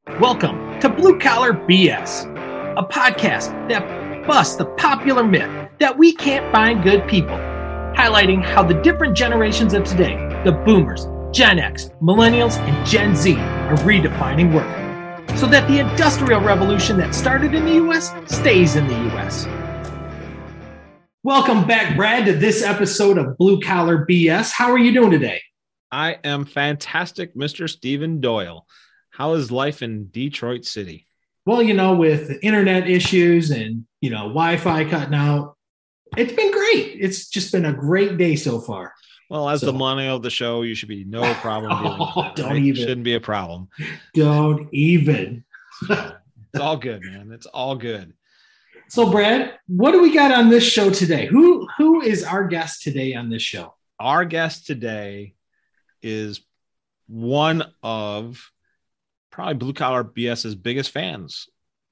Welcome to Blue Collar BS, a podcast that busts the popular myth that we can't find good people, highlighting how the different generations of today, the boomers, Gen X, millennials, and Gen Z, are redefining work, so that the industrial revolution that started in the U.S. stays in the U.S. Welcome back, Brad, to this episode of Blue Collar BS. How are you doing today? I am fantastic, Mr. Stephen Doyle. How is life in Detroit City? Well, with internet issues and, Wi-Fi cutting out, it's been great. It's just been a great day so far. Well, as the millennial of the show, you should be no problem dealing with that. Don't right? even. Shouldn't be a problem. Don't even. It's all good, man. It's all good. So, Brad, what do we got on this show today? Who is our guest today on this show? Our guest today is one of probably Blue Collar BS's biggest fans.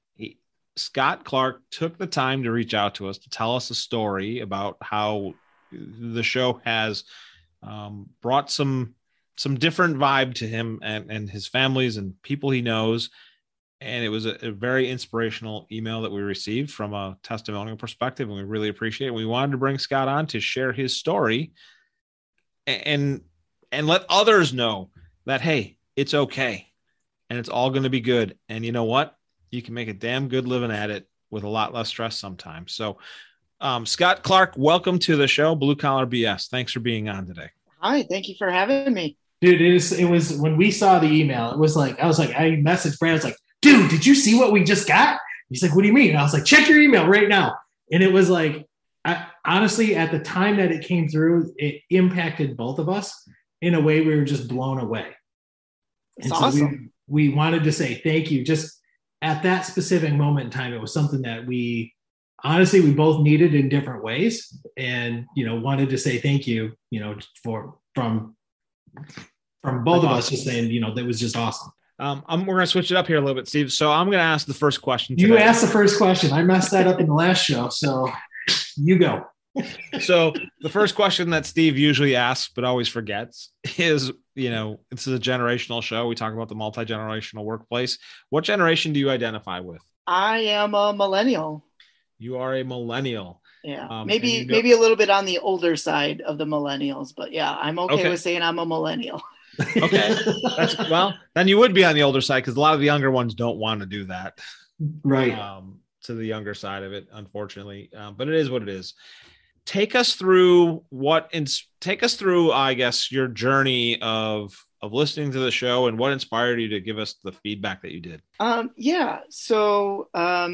Scott Clark took the time to reach out to us to tell us a story about how the show has brought some different vibe to him and his families and people he knows. And it was a very inspirational email that we received from a testimonial perspective, and we really appreciate it. We wanted to bring Scott on to share his story and let others know that, hey, it's okay. And it's all going to be good. And you know what? You can make a damn good living at it with a lot less stress sometimes. So, Scott Clark, welcome to the show, Blue Collar BS. Thanks for being on today. Hi, thank you for having me. Dude, it was when we saw the email, I messaged Brad, I was like, dude, did you see what we just got? He's like, what do you mean? And I was like, check your email right now. And it was like, honestly, at the time that it came through, it impacted both of us in a way we were just blown away. It's awesome. We wanted to say thank you. Just at that specific moment in time, it was something that we both needed in different ways, and wanted to say thank you. From both of us, just saying that was just awesome. We're going to switch it up here a little bit, Steve. So I'm going to ask the first question today. You asked the first question. I messed that up in the last show, so you go. So the first question that Steve usually asks but always forgets is, this is a generational show. We talk about the multi-generational workplace. What generation do you identify with? I am a millennial. You are a millennial. Yeah, maybe a little bit on the older side of the millennials, but yeah, I'm okay with saying I'm a millennial. Okay. Then you would be on the older side, because a lot of the younger ones don't want to do that. Right. To the younger side of it, unfortunately. But it is what it is. Take us through I guess, your journey of listening to the show and what inspired you to give us the feedback that you did. So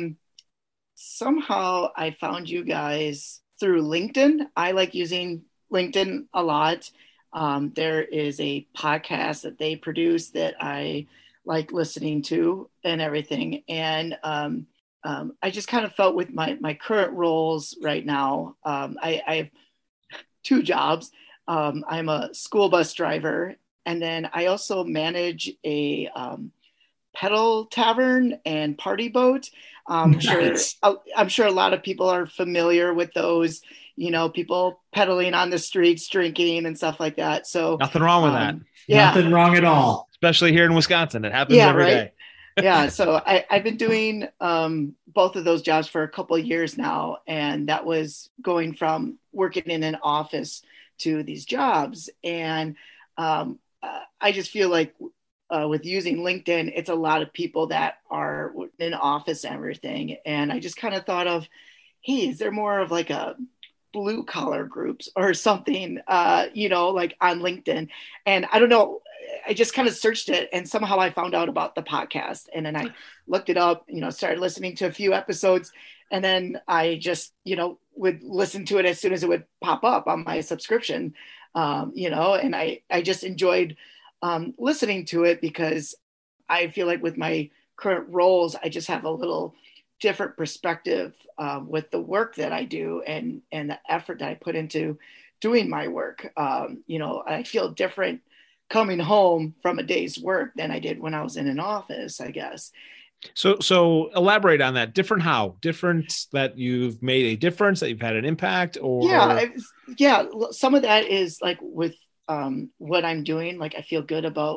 somehow I found you guys through LinkedIn. I like using LinkedIn a lot. There is a podcast that they produce that I like listening to and everything. And I just kind of felt with my current roles right now, I have two jobs. I'm a school bus driver, and then I also manage a pedal tavern and party boat. I'm sure a lot of people are familiar with those, people pedaling on the streets, drinking and stuff like that. So nothing wrong with that. Yeah. Nothing wrong at all. Especially here in Wisconsin. It happens every day. Yeah. So I've been doing both of those jobs for a couple of years now. And that was going from working in an office to these jobs. And I just feel like with using LinkedIn, it's a lot of people that are in office and everything. And I just kind of thought of, hey, is there more of like a blue collar groups or something, like on LinkedIn? And I don't know, I just kind of searched it and somehow I found out about the podcast, and then I looked it up, started listening to a few episodes, and then I just, would listen to it as soon as it would pop up on my subscription, and I just enjoyed listening to it, because I feel like with my current roles, I just have a little different perspective with the work that I do and the effort that I put into doing my work. I feel different coming home from a day's work than I did when I was in an office, I guess. So elaborate on that. Different how? Different that you've made a difference, that you've had an impact, or? Yeah. Some of that is like with what I'm doing. Like I feel good about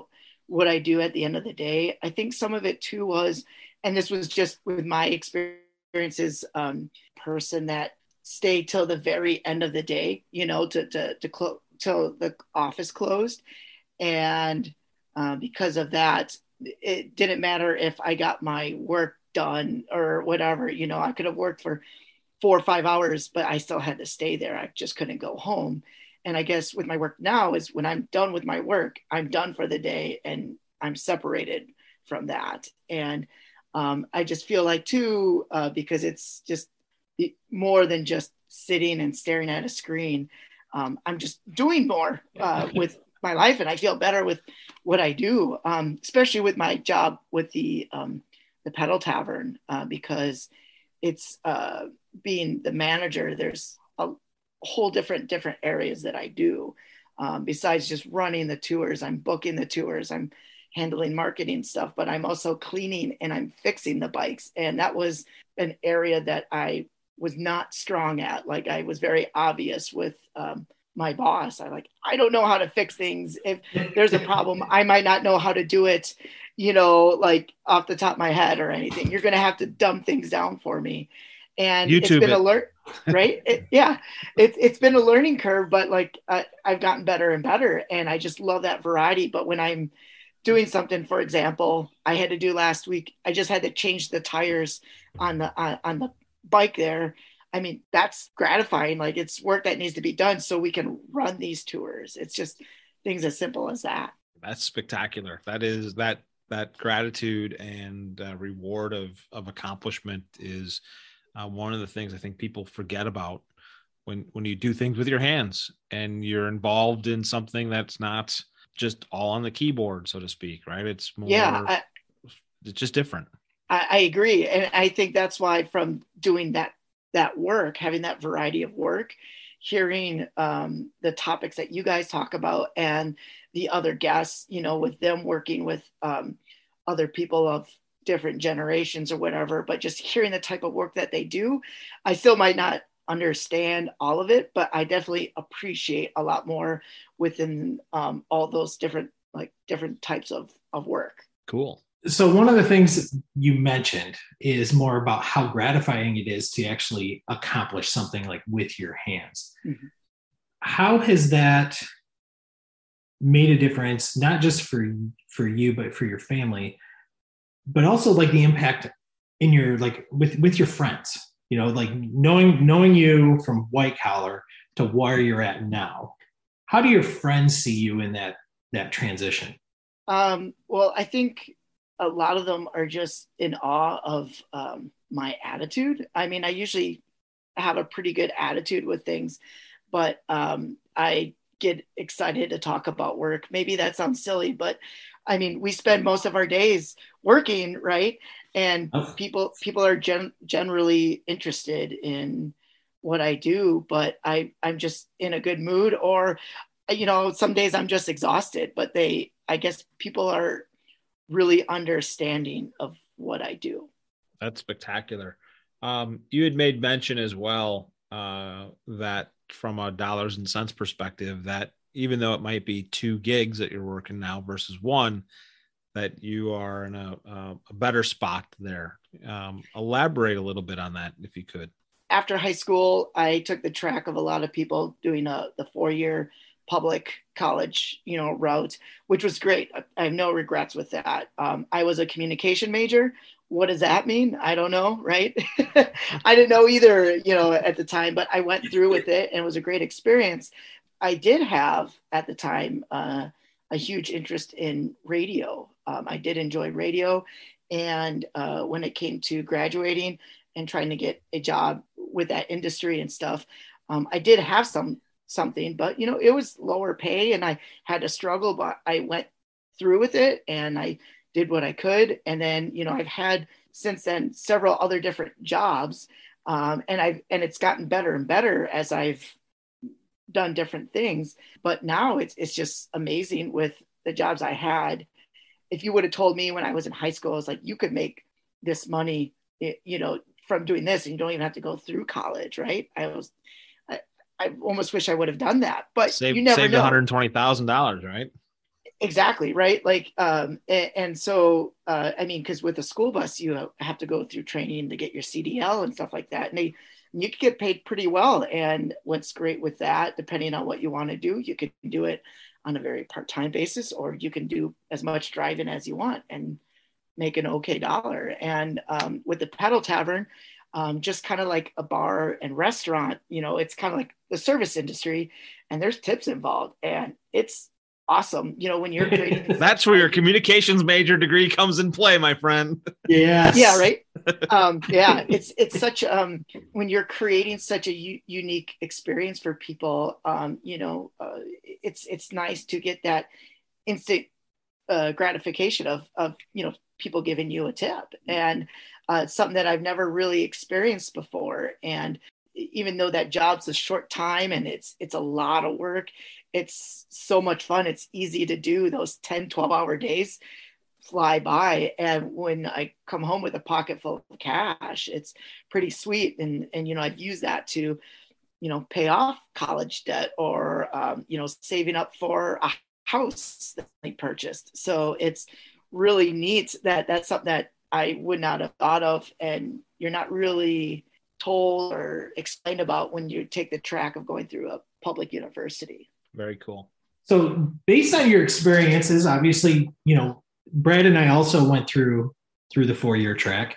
what I do at the end of the day. I think some of it too was, and this was just with my experiences, person that stayed till the very end of the day, you know, till the office closed. And because of that, it didn't matter if I got my work done or whatever, you know, I could have worked for 4 or 5 hours, but I still had to stay there. I just couldn't go home. And I guess with my work now is when I'm done with my work, I'm done for the day and I'm separated from that. And I just feel like too, because it's just more than just sitting and staring at a screen. I'm just doing more with my life, and I feel better with what I do, especially with my job with the Pedal Tavern, because it's being the manager. There's a whole different areas that I do besides just running the tours. I'm booking the tours. I'm handling marketing stuff, but I'm also cleaning and I'm fixing the bikes. And that was an area that I was not strong at. Like I was very obvious with my boss. I don't know how to fix things. If there's a problem, I might not know how to do it, you know, like off the top of my head or anything. You're going to have to dumb things down for me. And YouTube it's been right? It's been a learning curve, but like I've gotten better and better. And I just love that variety. But when I'm doing something, for example, I had to do last week, I just had to change the tires on the bike there. I mean, that's gratifying. Like it's work that needs to be done so we can run these tours. It's just things as simple as that. That's spectacular. That is that gratitude and reward of accomplishment is one of the things I think people forget about when you do things with your hands and you're involved in something that's not just all on the keyboard, so to speak, right? It's more, it's just different. I agree. And I think that's why from doing that work, having that variety of work, hearing the topics that you guys talk about and the other guests, you know, with them working with other people of different generations or whatever, but just hearing the type of work that they do, I still might not understand all of it, but I definitely appreciate a lot more within all those different types of work. Cool. So one of the things you mentioned is more about how gratifying it is to actually accomplish something like with your hands. Mm-hmm. How has that made a difference, not just for you, but for your family, but also like the impact in your, like with your friends, you know, like knowing you from white collar to where you're at now? How do your friends see you in that transition? Well, I think a lot of them are just in awe of my attitude. I mean, I usually have a pretty good attitude with things, but I get excited to talk about work. Maybe that sounds silly, but I mean, we spend most of our days working, right? And people are generally interested in what I do, but I'm just in a good mood, or, you know, some days I'm just exhausted, but I guess people are really understanding of what I do. That's spectacular. You had made mention as well that from a dollars and cents perspective, that even though it might be 2 gigs that you're working now versus 1, that you are in a better spot there. Elaborate a little bit on that, if you could. After high school, I took the track of a lot of people doing the 4-year public college, you know, route, which was great. I have no regrets with that. I was a communication major. What does that mean? I don't know, right? I didn't know either, you know, at the time, but I went through with it and it was a great experience. I did have at the time a huge interest in radio. I did enjoy radio. And when it came to graduating and trying to get a job with that industry and stuff, I did have something, but, you know, it was lower pay and I had to struggle, but I went through with it and I did what I could. And then, you know, I've had since then several other different jobs. And it's gotten better and better as I've done different things, but now it's just amazing with the jobs I had. If you would have told me when I was in high school, I was like, you could make this money, you know, from doing this and you don't even have to go through college. Right. I almost wish I would have done that, but you never saved know. $120,000, right? Exactly. Right. Like, and so, I mean, because with a school bus, you have to go through training to get your CDL and stuff like that. And you can get paid pretty well. And what's great with that, depending on what you want to do, you can do it on a very part-time basis, or you can do as much driving as you want and make an okay dollar. And with the Pedal Tavern, just kind of like a bar and restaurant, it's kind of like the service industry, and there's tips involved, and it's awesome. When you're creating, that's where your communications major degree comes in play, my friend. Yes. Yeah. Right. Yeah. It's such, when you're creating such a unique experience for people, it's nice to get that instant gratification of people giving you a tip, and it's something that I've never really experienced before. And even though that job's a short time and it's a lot of work, it's so much fun. It's easy to do. Those 10-12 hour days fly by. And when I come home with a pocket full of cash, it's pretty sweet. And I've used that to, pay off college debt, or, saving up for a house that I purchased. So it's really neat that that's something that I would not have thought of, and you're not really told or explained about when you take the track of going through a public university. Very cool. So based on your experiences, obviously, Brad and I also went through the 4-year track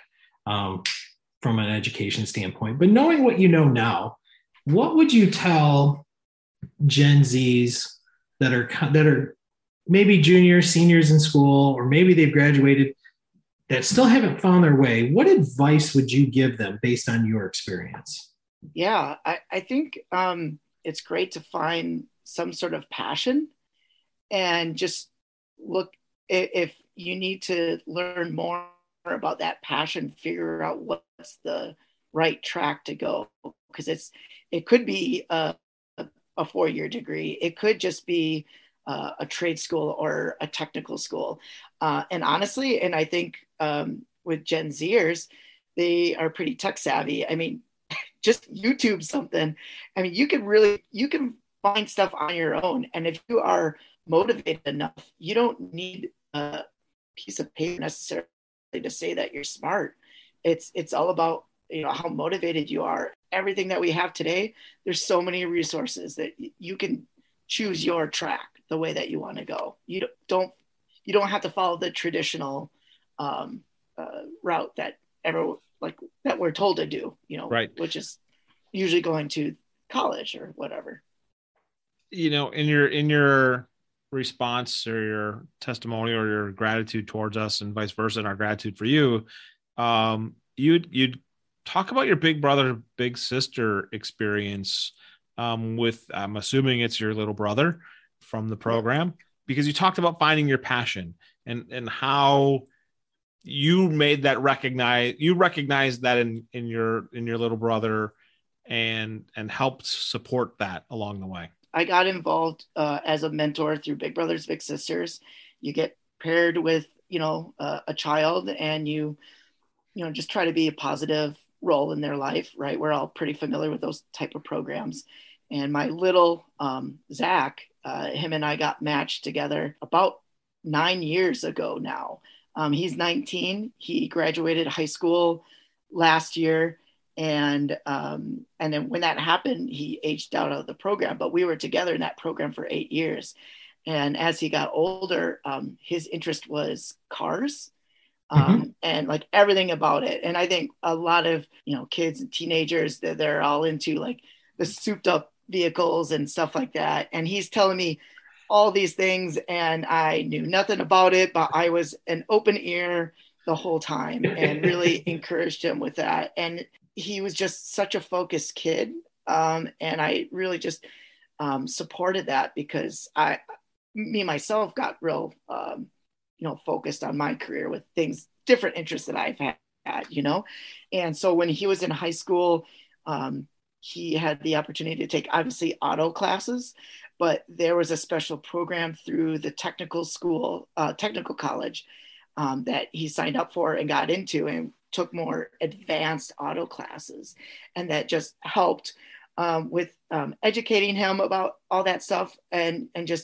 from an education standpoint, but knowing what you know now, what would you tell Gen Zs that are maybe juniors, seniors in school, or maybe they've graduated that still haven't found their way? What advice would you give them based on your experience? Yeah, I think it's great to find some sort of passion, and just look, if you need to learn more about that passion, figure out what's the right track to go, because it could be a 4-year degree. It could just be a trade school or a technical school. And honestly, and I think with Gen Zers, they are pretty tech savvy. I mean, just YouTube something. I mean, you can find stuff on your own. And if you are motivated enough, you don't need a piece of paper necessarily to say that you're smart. It's all about, how motivated you are. Everything that we have today, there's so many resources that you can choose your track the way that you want to go. You don't have to follow the traditional route that that we're told to do, right, which is usually going to college or whatever. In your response or your testimony or your gratitude towards us and vice versa, and our gratitude for you, you'd talk about your big brother, big sister experience with, I'm assuming it's your little brother from the program, because you talked about finding your passion and how you made that recognized that in your little brother and helped support that along the way. I got involved as a mentor through Big Brothers Big Sisters. You get paired with a child, and you just try to be a positive role in their life, right? We're all pretty familiar with those type of programs. And my little Zach, him and I got matched together about 9 years ago now. He's 19. He graduated high school last year. And then when that happened, he aged out of the program, but we were together in that program for 8 years. And as he got older, his interest was cars. And like everything about it. And I think a lot of, kids and teenagers, they're all into like the souped up vehicles and stuff like that. And he's telling me all these things, and I knew nothing about it, but I was an open ear the whole time and really encouraged him with that. And he was just such a focused kid. And I really just supported that, because myself got real, focused on my career with different interests that I've had, And so when he was in high school, he had the opportunity to take obviously auto classes, but there was a special program through the technical college that he signed up for and got into, and took more advanced auto classes. And that just helped with educating him about all that stuff, and just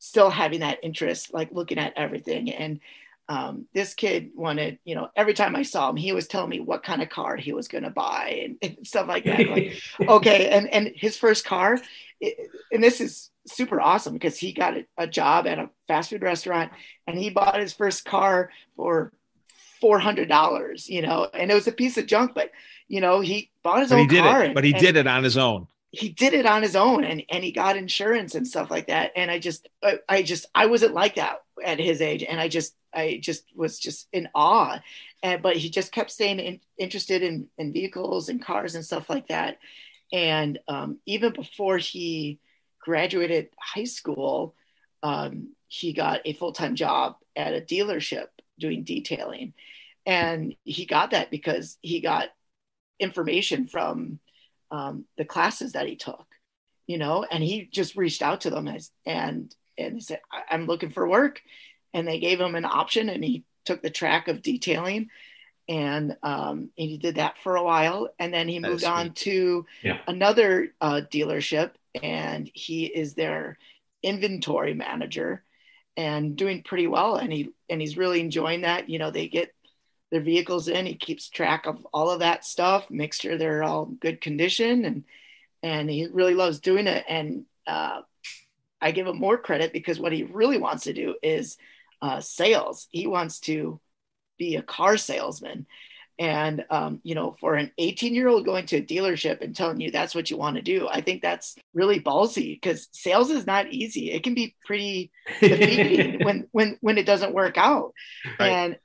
still having that interest, like looking at everything. And this kid wanted, every time I saw him, he was telling me what kind of car he was going to buy and stuff like that. Like, okay. And his first car, and this is super awesome because he got a job at a fast food restaurant and he bought his first car for $400, and it was a piece of junk, but he bought his own car. But he did it on his own. He did it on his own and he got insurance and stuff like that. And I wasn't like that at his age. And I just was just in awe. But he just kept staying interested in vehicles and cars and stuff like that. And even before he graduated high school, he got a full-time job at a dealership doing detailing. And he got that because he got information from the classes that he took, and he just reached out to them and he said, I'm looking for work. And they gave him an option and he took the track of detailing and he did that for a while. And then he moved on to another dealership and he is their inventory manager and doing pretty well. And he's really enjoying that. They get their vehicles in, he keeps track of all of that stuff, make sure they're all good condition. And he really loves doing it. And I give him more credit because what he really wants to do is sales. He wants to be a car salesman. And, for an 18-year-old going to a dealership and telling you that's what you want to do, I think that's really ballsy because sales is not easy. It can be pretty defeating when it doesn't work out. Right.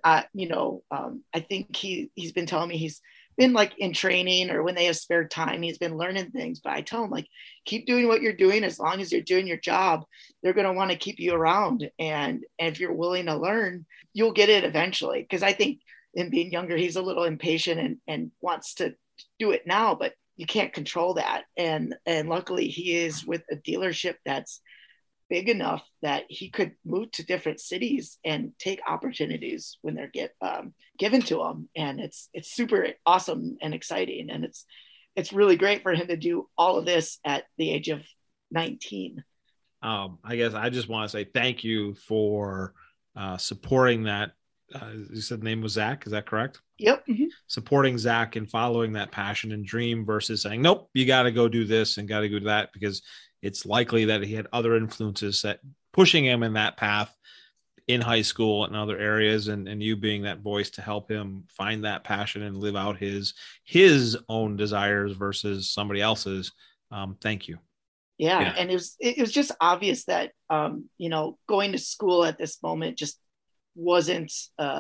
I think he's been telling me he's been like in training or when they have spare time, he's been learning things. But I tell him, like, keep doing what you're doing. As long as you're doing your job, they're going to want to keep you around. And if you're willing to learn, you'll get it eventually. Because I think in being younger, he's a little impatient and wants to do it now, but you can't control that. And luckily he is with a dealership that's big enough that he could move to different cities and take opportunities when they're given to him. And it's super awesome and exciting. And it's really great for him to do all of this at the age of 19. I guess I just want to say thank you for supporting that. You said the name was Zach. Is that correct? Yep. Mm-hmm. Supporting Zach and following that passion and dream versus saying, nope, you got to go do this and got to go do that, because it's likely that he had other influences that pushing him in that path in high school and other areas. And you being that voice to help him find that passion and live out his own desires versus somebody else's. Thank you. Yeah. And it was just obvious that, going to school at this moment just wasn't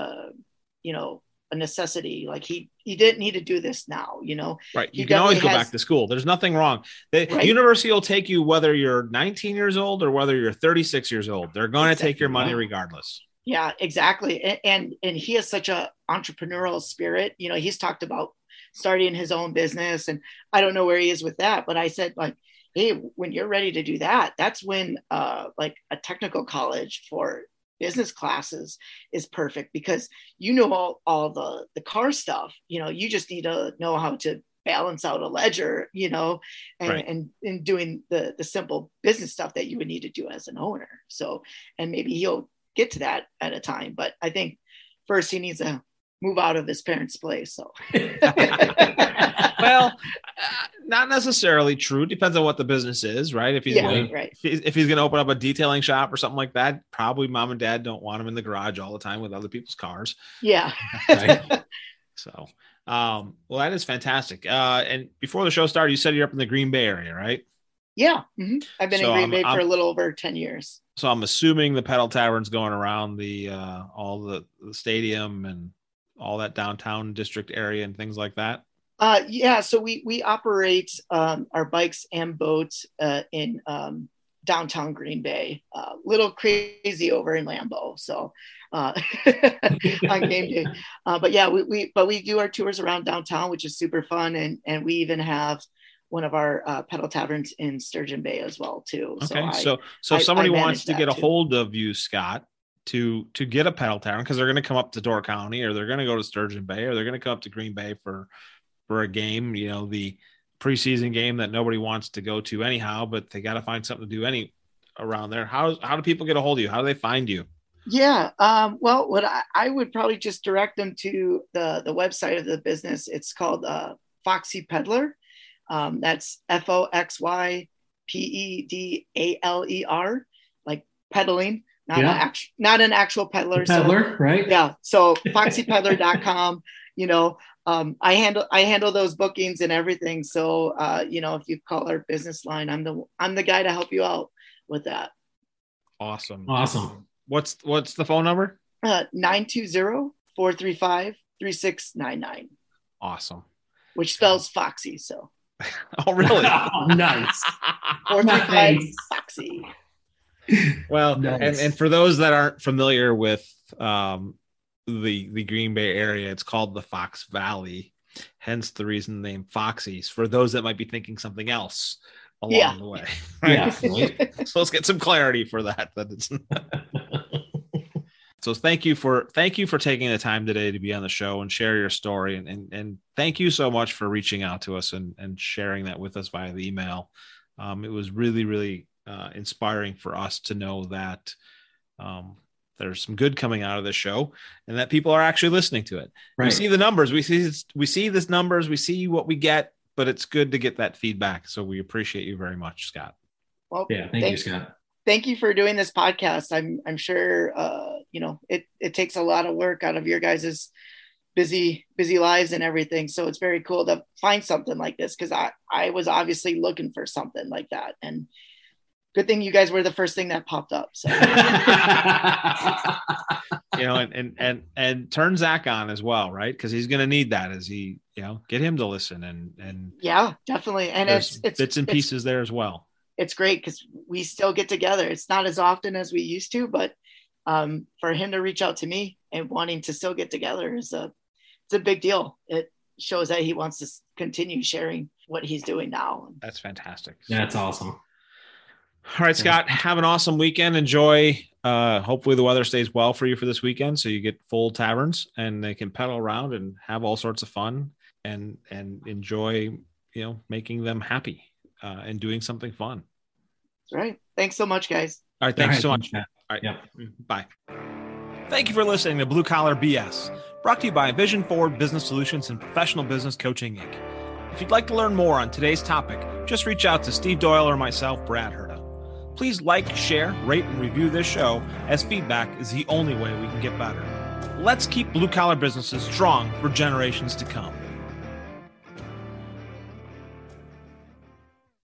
a necessity. Like he didn't need to do this now, right. You can always go back to school. There's nothing wrong. The university will take you whether you're 19 years old or whether you're 36 years old. They're going to take your money regardless. Yeah, exactly. And he has such a entrepreneurial spirit. He's talked about starting his own business, and I don't know where he is with that, but I said, like, hey, when you're ready to do that, that's when like a technical college for business classes is perfect, because all the car stuff, you just need to know how to balance out a ledger, and doing the simple business stuff that you would need to do as an owner. So, and maybe he'll get to that at a time, but I think first he needs to move out of his parents' place. So, well, not necessarily true. Depends on what the business is, right? If he's if he's going to open up a detailing shop or something like that, probably mom and dad don't want him in the garage all the time with other people's cars. Yeah. Right? So, well, that is fantastic. And before the show started, you said you're up in the Green Bay area, right? Yeah. Mm-hmm. I've been in Green Bay for a little over 10 years. So I'm assuming the Pedal Tavern's going around the all the stadium and all that downtown district area and things like that. Yeah, so we operate our bikes and boats in downtown Green Bay. Little crazy over in Lambeau, so on game day. But yeah, we do our tours around downtown, which is super fun, and we even have one of our pedal taverns in Sturgeon Bay as well too. Okay, so if somebody wants to get a hold of you, Scott, to get a pedal tavern, because they're going to come up to Door County, or they're going to go to Sturgeon Bay, or they're going to come up to Green Bay for a game, the preseason game that nobody wants to go to anyhow, but they got to find something to do around there. How do people get a hold of you? How do they find you? Yeah. Well, what I would probably just direct them to the website of the business. It's called Foxy Peddler. That's FOXYPEDALER, like peddling, not an actual peddler. Peddler, right? Yeah. So foxypeddler.com, I handle those bookings and everything. So, if you call our business line, I'm the guy to help you out with that. Awesome. What's the phone number? 920-435-3699. Awesome. Which spells Foxy. So. Oh, really? Oh, nice. 435 Foxy. Well, nice. and for those that aren't familiar with the Green Bay area, it's called the Fox Valley, hence the reason the name Foxy's, for those that might be thinking something else along the way. Right? Yeah. So let's get some clarity for that. So thank you for taking the time today to be on the show and share your story. And thank you so much for reaching out to us and sharing that with us via the email. It was really, really inspiring for us to know that there's some good coming out of this show and that people are actually listening to it. Right. We see the numbers, we see this numbers, we see what we get, but it's good to get that feedback. So we appreciate you very much, Scott. Well, yeah. Thank you, Scott. Thank you for doing this podcast. I'm sure, it takes a lot of work out of your guys' busy lives and everything. So it's very cool to find something like this, because I was obviously looking for something like that. And good thing you guys were the first thing that popped up. So. And turn Zach on as well, right? Because he's going to need that as he, get him to listen and yeah, definitely. And it's bits and pieces there as well. It's great because we still get together. It's not as often as we used to, but for him to reach out to me and wanting to still get together it's a big deal. It shows that he wants to continue sharing what he's doing now. That's fantastic. That's awesome. All right, Scott, have an awesome weekend. Enjoy. Hopefully the weather stays well for you for this weekend, so you get full taverns and they can pedal around and have all sorts of fun and enjoy, making them happy and doing something fun. That's right. Thanks so much, guys. All right. Thanks so much. All right. Yep. Bye. Thank you for listening to Blue Collar BS, brought to you by Vision Forward Business Solutions and Professional Business Coaching, Inc. If you'd like to learn more on today's topic, just reach out to Steve Doyle or myself, Brad Herda. Please like, share, rate, and review this show, as feedback is the only way we can get better. Let's keep blue-collar businesses strong for generations to come.